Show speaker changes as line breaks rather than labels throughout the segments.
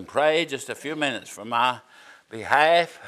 pray just a few minutes for my behalf,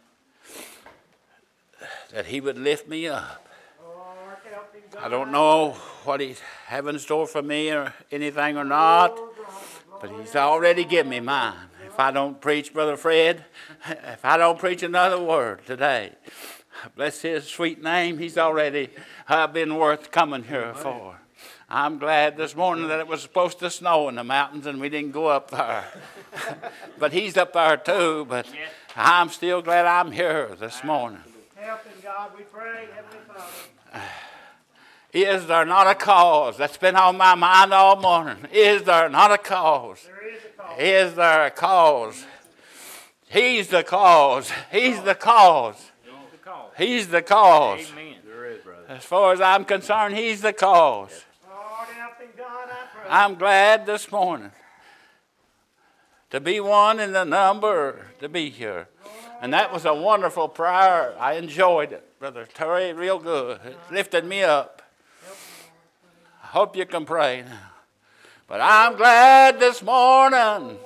that he would lift me up. I don't know what he's having in store for me or anything or not, but he's already given me mine. If I don't preach, Brother Fred, if I don't preach another word today, bless his sweet name, he's already been worth coming here for. I'm glad this morning that it was supposed to snow in the mountains and we didn't go up there. But he's up there too, but I'm still glad I'm here this morning.
Help in God, we pray, Heavenly Father.
Is there not a cause? That's been on my mind all morning. Is there not a cause?
There is a cause.
Is there a cause? He's the cause. He's the cause. He's the cause.
Amen. There is, brother.
As far as I'm concerned, he's the cause.
Lord, help in God, I pray.
I'm glad this morning to be one in the number to be here. And that was a wonderful prayer. I enjoyed it, Brother Terry, real good. It lifted me up. I hope you can pray now. But I'm glad this morning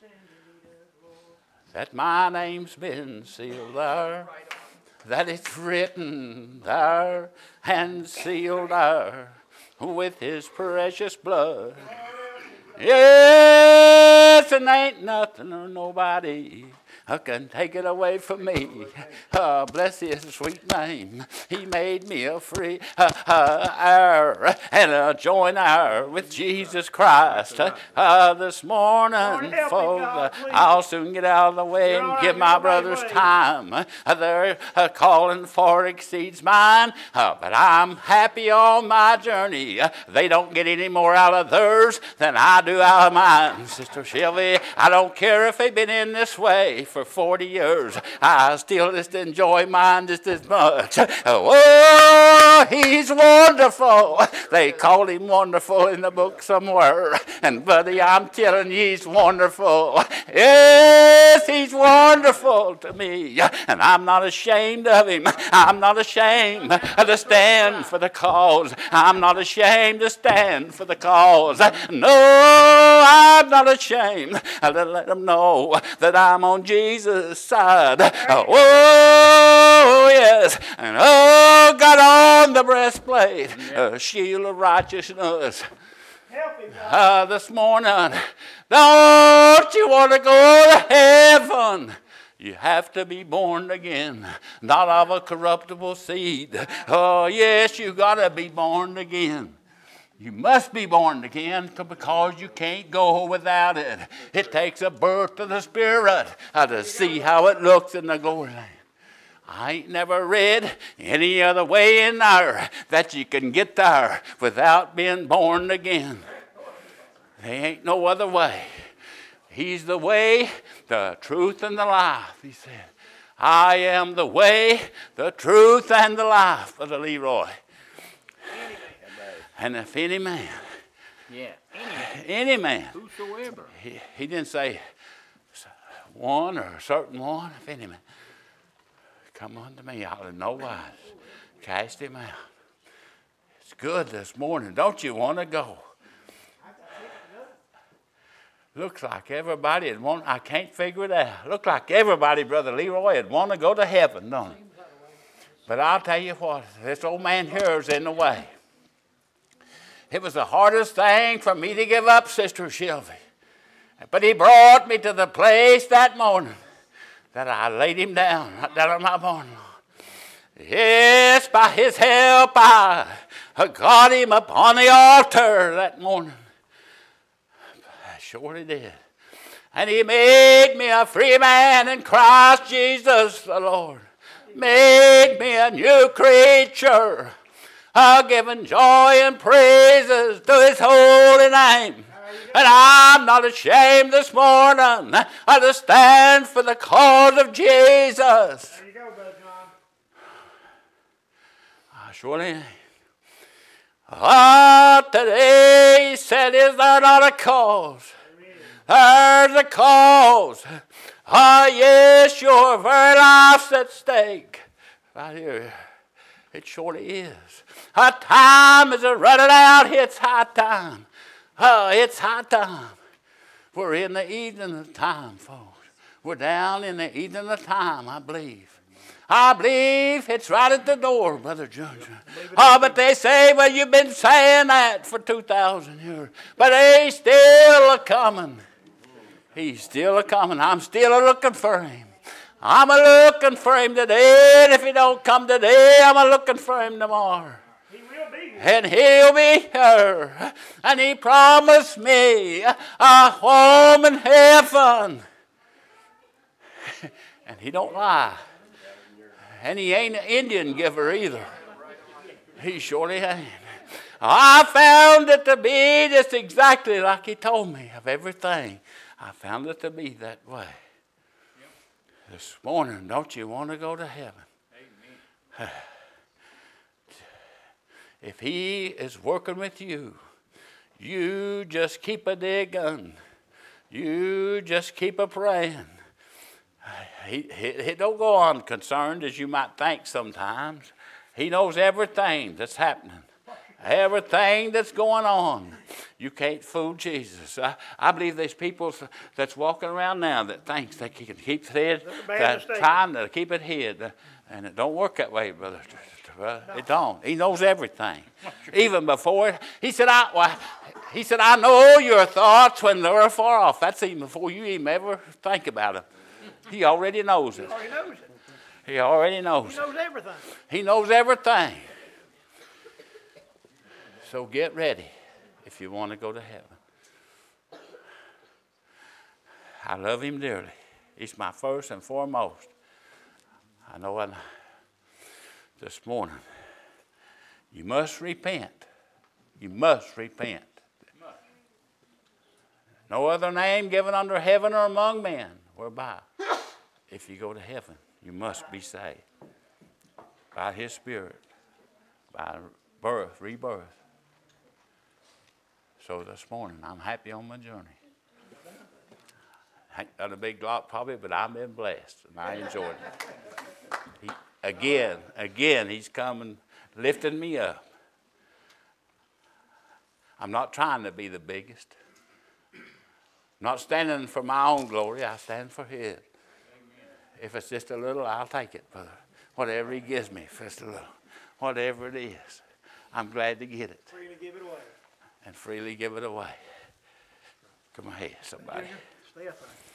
that my name's been sealed there, that it's written there and sealed there with his precious blood. Yes, and ain't nothing or nobody can take it away from me. Bless his sweet name. He made me a free heir and a joint heir with Jesus Christ. This morning, folks, I'll soon get out of the way and give my brothers time. Their calling for exceeds mine, but I'm happy on my journey. They don't get any more out of theirs than I do out of mine. Sister Sylvie, I don't care if they've been in this way for 40 years. I still just enjoy mine just as much. Oh, he's wonderful. They called him wonderful in the book somewhere. And buddy, I'm telling you, he's wonderful. Yes, he's wonderful to me. And I'm not ashamed of him. I'm not ashamed to stand for the cause. I'm not ashamed to stand for the cause. No, I'm not ashamed to let them know that I'm on Jesus' side. Oh, yes. And oh, got on the breastplate, shield of righteousness. This morning, don't you want to go to heaven? You have to be born again, not of a corruptible seed. Oh, yes, you got to be born again. You must be born again because you can't go without it. It takes a birth of the Spirit to see how it looks in the glory land. I ain't never read any other way in there that you can get there without being born again. There ain't no other way. He's the way, the truth, and the life, he said. I am the way, the truth, and the life, Brother Leroy. And if any man, any man,
whosoever,
he didn't say one or a certain one, if any man, come unto me, I'll in no wise cast him out. It's good this morning. Don't you want to go? Looks like everybody would want, I can't figure it out. Looks like everybody, Brother Leroy, would want to go to heaven, don't it? But I'll tell you what, this old man here is in the way. It was the hardest thing for me to give up, Sister Sylvie. But he brought me to the place that morning that I laid him down, right down on my barn lawn. Yes, by his help I got him upon the altar that morning. I surely did. And he made me a free man in Christ Jesus the Lord. Made me a new creature. Giving joy and praises to his holy name. And I'm not ashamed this morning to stand for the cause of Jesus.
There you go, Brother John.
I surely am. Today he said, is there not a cause? There's a cause. Yes, your very life's at stake. Right here. It surely is. Our time is running out. It's high time. It's high time. We're in the evening of time, folks. We're down in the evening of time, I believe. I believe it's right at the door, Brother Judge. Oh, but they say, well, you've been saying that for 2,000 years. But he's still a-coming. He's still a-coming. I'm still a-looking for him. I'm a-looking for him today, and if he don't come today, I'm a-looking for him tomorrow.
He will be here.
And he'll be here. And he promised me a home in heaven. And he don't lie. And he ain't an Indian giver either. He surely ain't. I found it to be just exactly like he told me of everything. I found it to be that way. This morning, don't you want to go to heaven? Amen. If he is working with you, you just keep a digging. You just keep a praying. He don't go unconcerned as you might think sometimes. He knows everything that's happening. Everything that's going on. You can't fool Jesus. I believe there's people that's walking around now that thinks they can keep it hid. That's trying to keep it hid. And it don't work that way, brother. It don't. He knows everything. Even before. He said, I know your thoughts when they're far off. That's even before you even ever think about them. He already knows it.
He already knows it.
He already knows
He knows everything.
He knows everything. So get ready if you want to go to heaven. I love him dearly. He's my first and foremost. I know this morning, you must repent. You must repent. No other name given under heaven or among men whereby, if you go to heaven, you must be saved. By his Spirit, by birth, rebirth. So this morning, I'm happy on my journey. I ain't done a big lot probably, but I've been blessed, and I enjoyed it. Again, he's coming, lifting me up. I'm not trying to be the biggest. Not standing for my own glory, I stand for his. Amen. If it's just a little, I'll take it, brother. Whatever he gives me, if it's a little. Whatever it is, I'm glad to get it.
Freely give it away.
And freely give it away. Come ahead, somebody.
Stay up there.